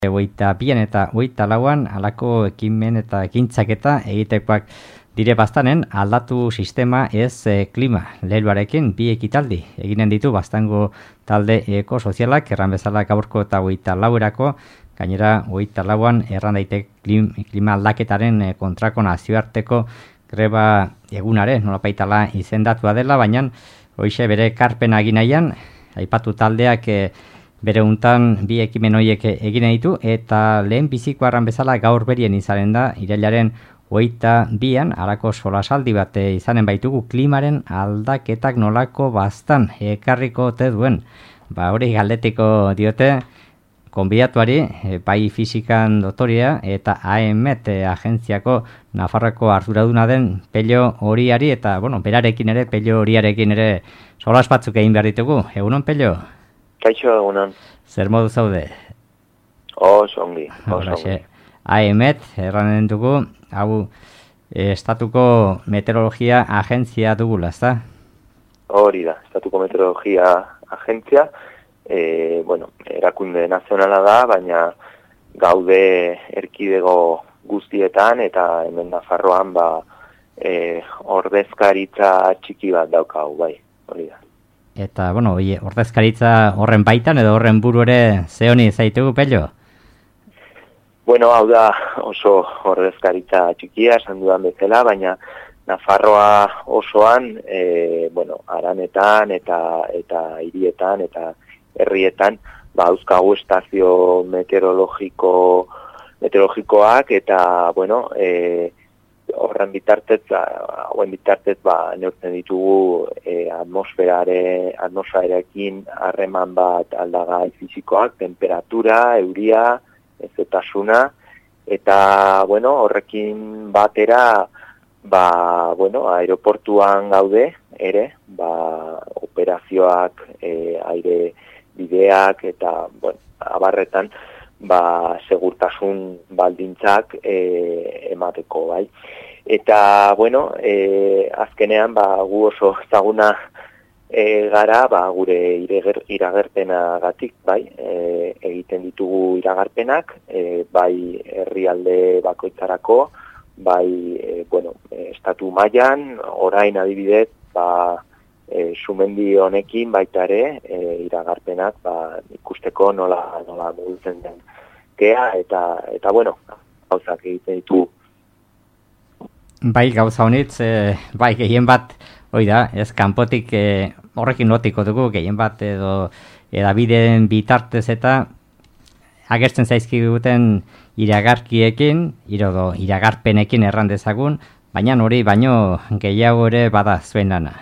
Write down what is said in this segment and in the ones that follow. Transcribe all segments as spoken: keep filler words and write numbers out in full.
Hogeita bian eta hogeita lauan halako ekimen eta ekintzaketa egitekoak dire bastanen aldatu sistema ez e, klima leheluarekin bi ekitaldi eginen ditu Baztango talde ekosozialak erran bezala gaurko eta hogeita lauerako gainera hogeita lauan erran daitek klim, klima aldaketaren kontrako nazioarteko greba egunare nolapaitala izendatua dela, baina hoixe bere karpena egin nahian aipatu taldeak e, bere untan bi ekimen horiek egin ditu eta lehen biziko arran bezala gaur berien izanen da irailaren hogeita bian harako solasaldi bat izanen baitugu klimaren aldaketak nolako bastan ekarriko ote duen. Ba hori galdetiko diote konbidatuari bai fisikan doktorea eta A E M E T agentziako Nafarroako arduraduna den Pello Horiari eta bueno, berarekin ere Pello Horiarekin ere solas batzuk egin behar ditugu. Egunon Pello? Kaixo egunon. Zer modu zaude? Oso ongi, oso ongi. A E M E T erranen dugu, hau estatuko meteorologia agentzia dugula, ezta? Hori da, estatuko meteorologia agentzia, e, bueno, erakunde nazionala da, baina gaude erkidego guztietan eta hemen Nafarroan ba, e, ordezkaritza txiki bat daukagu, bai, hori da. Eta, bueno, oie, ordezkaritza horren baitan edo horren buru ere ze honi zaitugu, Pello? Bueno, hau da oso ordezkaritza txikia, esan dudan bezala, baina Nafarroa osoan, e, bueno, haranetan eta eta hirietan eta herrietan, ba, euskagu estazio meteorologiko meteorologikoak eta, bueno, e, horren bitartez, hauen bitartez, ba, neurtzen ditugu e, atmosferare, atmosferarekin harreman bat aldagai fisikoak, temperatura, euria, ezetasuna, eta, bueno, horrekin batera, ba, bueno, aeroportuan gaude, ere, ba, operazioak, e, aire bideak, eta, bueno, abarretan, ba, segurtasun baldintzak e, emateko, bai. Eta, bueno, e, azkenean, ba, gu oso ezaguna e, gara, ba, gure ireger, iragerpenagatik, bai, e, egiten ditugu iragarpenak, e, bai herrialde bakoitzarako, bai, e, bueno, estatu mailan, orain adibidez, ba, e, sumendi honekin baita ere, e, iragarpenak, ba, ikusteko nola, nola mugitzen den kea, eta, eta, bueno, gauzak egiten ditu. Bai, gauza honitz, e, bai, gehien bat, hoi da, ez kanpotik e, horrekin notiko dugu, gehien bat edo edabideen bitartez eta agertzen zaizkiguten iragarkiekin, irodo, iragarpenekin erran dezagun, baina hori baino gehiago ere bada zuen lana.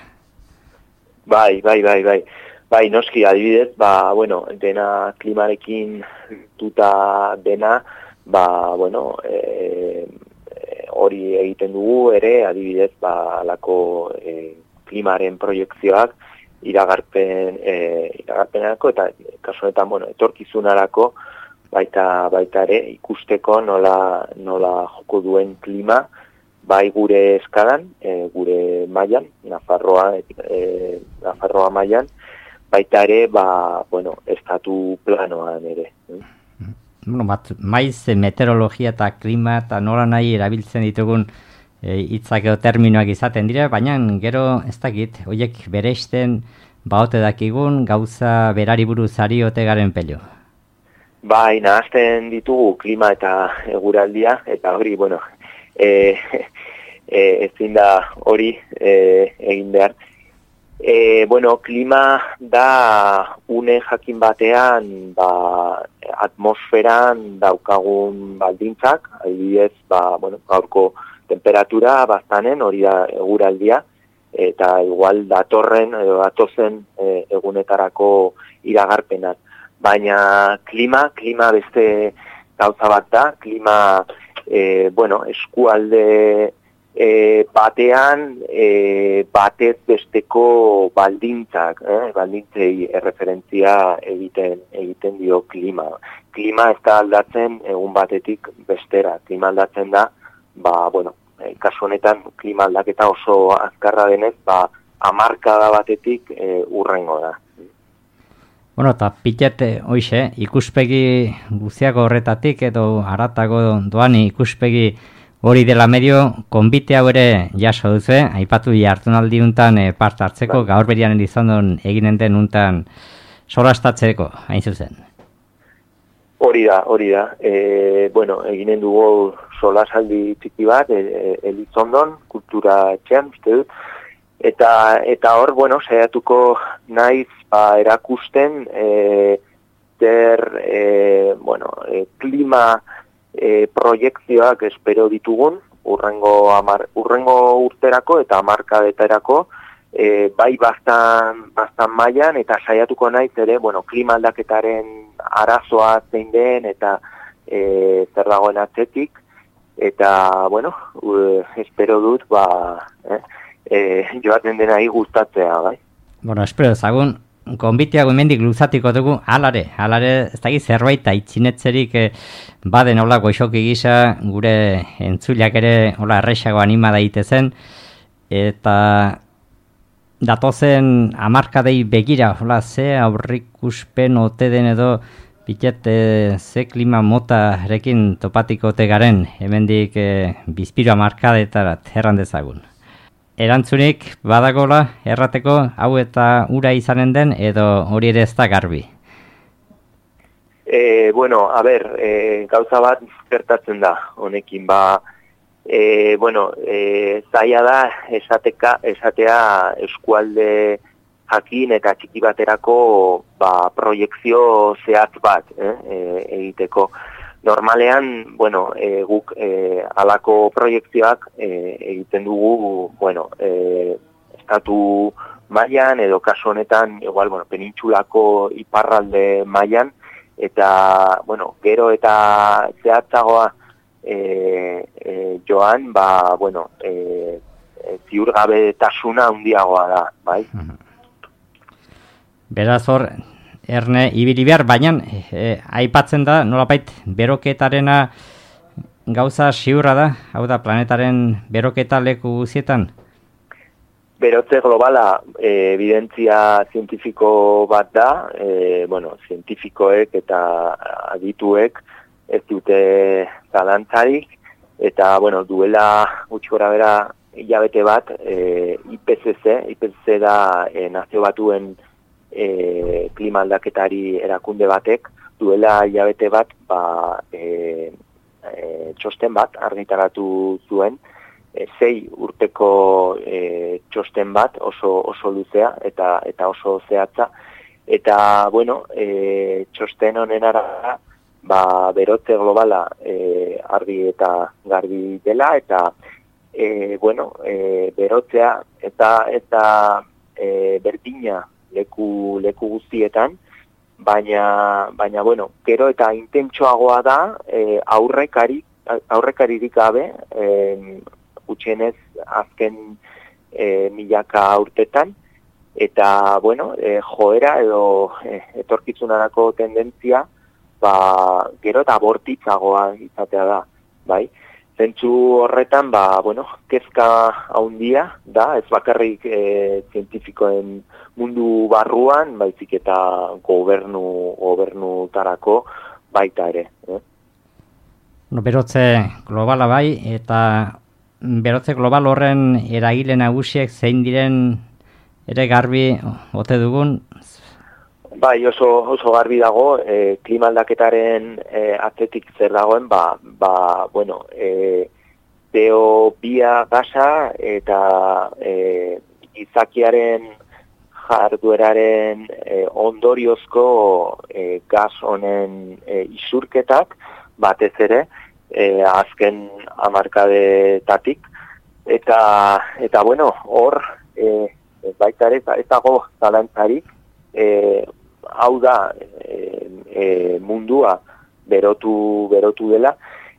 Bai, bai, bai, bai. Bai, noski, adibidez, ba, bueno, dena klimarekin tuta dena, ba, bueno, e, hori egiten dugu ere, adibidez, ba, alako e, klimaren proiekzioak iragarpen, e, iragarpenako eta kasunetan, bueno, etorkizunarako baita, baita ere ikusteko nola, nola joko duen klima, bai gure eskalan, e, gure mailan, Nafarroa, e, Nafarroa mailan, baita ere, ba, bueno, estatu planoan ere. Bueno, bat, maiz meteorologia eta klima eta nola nahi erabiltzen ditugun hitzak edo terminoak izaten dira, baina gero ez dakit, horiek bereizten baote dakigun gauza berari buruz ari ote garen Pello. Bai, nahazten ditugu klima eta eguraldia, eta hori, bueno, e, e, ezin da hori e, egin behar. E, bueno, klima da une jakin batean ba, atmosferan daukagun baldintzak, adibidez, ba, bueno, gaurko temperatura bastanen hori da eguraldia, eta igual datorren edo datozen e, egunetarako iragarpenak. Baina klima, klima beste gauza bat da, klima e, bueno, eskualde E, batean e, batez besteko baldintzak, eh? baldintzei erreferentzia egiten egiten dio klima. Klima ez da aldatzen egun batetik bestera. Klima aldatzen da, ba, bueno, e, kasu honetan klima aldaketa oso azkarra denez, ba, hamarkada batetik e, urrengo da. Bueno, eta pitet, hoxe, ikuspegi guziago horretatik edo haratago doan ikuspegi hori dela medio, konbite hau ere jaso duzu, aipatu jartunaldi untan e, part hartzeko, gaur berian izan eginen den untan solastatzeko, hain zuzen. Hori da, hori da. E, bueno, eginen dugu solasaldi txiki bat, e, e, Elizondon, kultura etxean, uste dut. Eta, eta hor, bueno, saiatuko naiz ba, erakusten e, der, e, bueno, e, klima e, proiektzioak espero ditugun, urrengo, amar, urrengo urterako eta hamarkadetarako, e, bai bastan, bastan mailan, eta saiatuko naiz ere, bueno, klima aldaketaren arazoa zein den, eta e, zer dagoen atzetik, eta, bueno, u, espero dut, ba, eh, E, joaten denai gustatzea, bai? Bueno, espero ezagun, konbiteago emendik luzatiko dugu, alare, alare, ez da zerbait aitzinetzerik eh, baden hola goixoki gisa, gure entzuliak ere hola errexago anima daitezen, eta datozen hamarkadei begira, hola, ze aurrikuspen ote den edo, pitet, eh, ze klima motarekin topatiko ote garen, hemendik eh, bizpiro hamarkadetarat erran dezagun. Erantzunik badagola errateko hau eta ura izanen den edo hori ere ez da garbi? E, bueno, a ber, e, gauza bat gertatzen da honekin, ba, e, bueno, e, zaila da esateka, esatea eskualde jakin eta txiki baterako ba, proiektzio zehatz bat eh, e, egiteko. Normalean, bueno, e, guk e, alako proiektzioak e, egiten dugu, bueno, e, estatu mailan edo kasu honetan, igual, bueno, penintxulako iparralde mailan, eta, bueno, gero eta zehatzagoa e, e, joan, ba, bueno, e, e, ziurgabetasuna handiagoa da, bai? Beraz hor, Erne, ibili behar, baina e, aipatzen da, nolapait, beroketarena gauza ziurra da, hau da, planetaren beroketa leku guzietan? Berotze globala e, evidentzia zientifiko bat da, e, bueno, zientifikoek eta adituek ez dute zalantzarik, eta, bueno, duela gutxi gora bera hilabete bat, e, I P C C, I P C C da e, nazio batuen E, klima aldaketari erakunde batek duela hilabete bat ba, e, e, txosten bat argitaratu zuen e, sei urteko e, txosten bat oso oso luzea eta eta oso zehatza eta bueno e, txosten honen arabera ba, berotze globala e, argi eta garbi dela eta e, bueno e, berotzea eta eta e, berdina leku leku guztietan, baina baina bueno, gero eta intentsoagoa da e, aurrekari aurrekaririk gabe, e, gutxienez azken e, milaka urtetan eta bueno, e, joera edo e, etorkizunarako tendentzia, ba gero eta bortitzagoa izatea da, bai? Zentzu horretan, ba, bueno, kezka handia da, ez bakarrik e, zientifikoen mundu barruan, baizik eta gobernu, gobernutarako baita ere. Eh? No, berotze globala bai, eta berotze global horren eragile nagusiek zein diren ere garbi ote dugun? Bai, oso, oso garbi dago, e, klima aldaketaren e, atzetik zer dagoen, ba, ba bueno, e, C O bia gasa eta e, izakiaren jardueraren e, ondoriozko e, gas honen e, isurketak, batez ere, e, azken hamarkadetatik, eta, eta bueno, hor, e, baita ere, ez dago zalantzarik, e, hau da e, e, mundua berotu berotu dela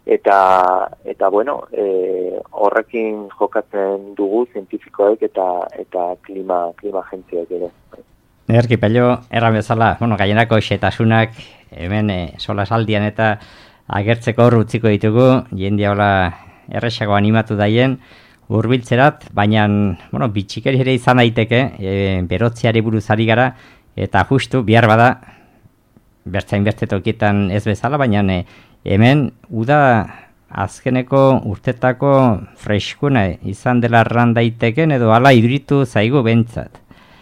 eta eta bueno e, horrekin jokatzen dugu zientifikoek eta eta klima klima agentziak ere. Ederki pello erran bezala, bueno, gaienako xetasunak hemen e, solasaldian eta agertzeko hor utziko ditugu, jendia hola erresago animatu daien hurbiltzerat, baina bueno, bitxikeri ere izan daiteke, e, berotziari buruz ari gara, eta justu bihar bada, bertzain beste tokietan ez bezala, baina ne, hemen uda azkeneko urtetako freskuna izan dela erran daiteken edo hala iduritu zaigu bentsat.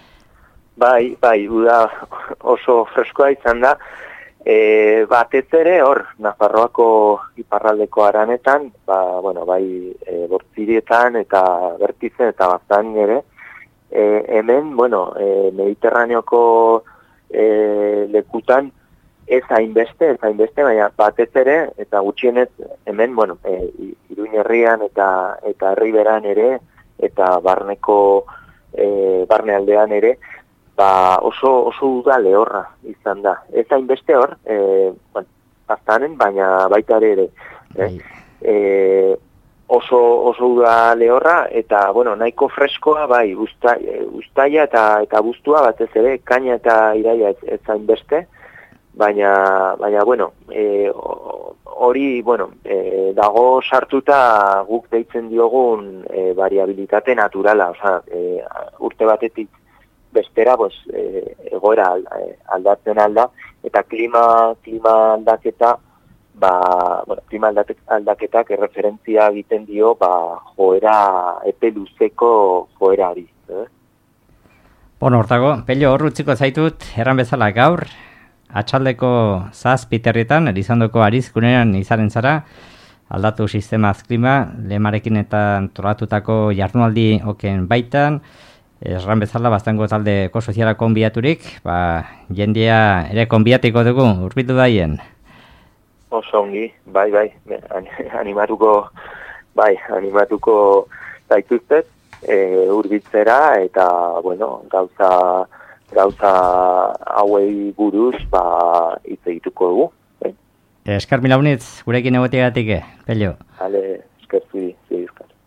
Bai, bai, uda oso freskoa izan da, e, batez ere hor, Nafarroako iparraldeko aranetan, ba, bueno, bai, e, Bortzirietan eta Bertizen eta Baztan ere, e, hemen, bueno, e, Mediterraneoko e, lekutan, ez hainbeste, ez hainbeste, baina batez ere, eta gutxienez hemen, bueno, e, Iruin herrian eta eta herriberan ere, eta barneko, e, barne aldean ere, ba oso oso uda lehorra izan da. Ez hainbeste hor, e, bueno, Baztanen, baina baita ere, eh? e, oso, oso uda lehorra, eta, bueno, nahiko freskoa, bai, usta, ustaia eta, eta buztua, batez ere, kaina eta iraia ez, ez hainbeste, baina, baina, bueno, e, hori, bueno, e, dago sartuta guk deitzen diogun e, variabilitate naturala, oza, e, urte batetik bestera, pues, e, egoera aldatzen alda, eta klima, klima aldaketa, ba, bueno, klima aldaketak erreferentzia egiten dio, ba, joera, epe luzeko joerari. Eh? Bueno, hortago, Pello, hor utziko zaitut, erran bezala gaur, atxaldeko zazpiterrietan, Elizondoko arizkunean izaren zara, aldatu sistemaz klima, lemarekin eta toratutako jardunaldi oken baitan, erran bezala, bastango taldeko soziala konbiaturik, ba, jendia ere konbiatiko dugu, urbitu daien. Oso ongi, bai, bai, animatuko, bai, animatuko zaituztet, e, urbitzera, eta, bueno, gauza, gauza hauei buruz, ba, hitz egituko dugu. Eh? Eskar mila unitz, gurekin egoteagatik, Pello. Hale, esker zui, zui, esker.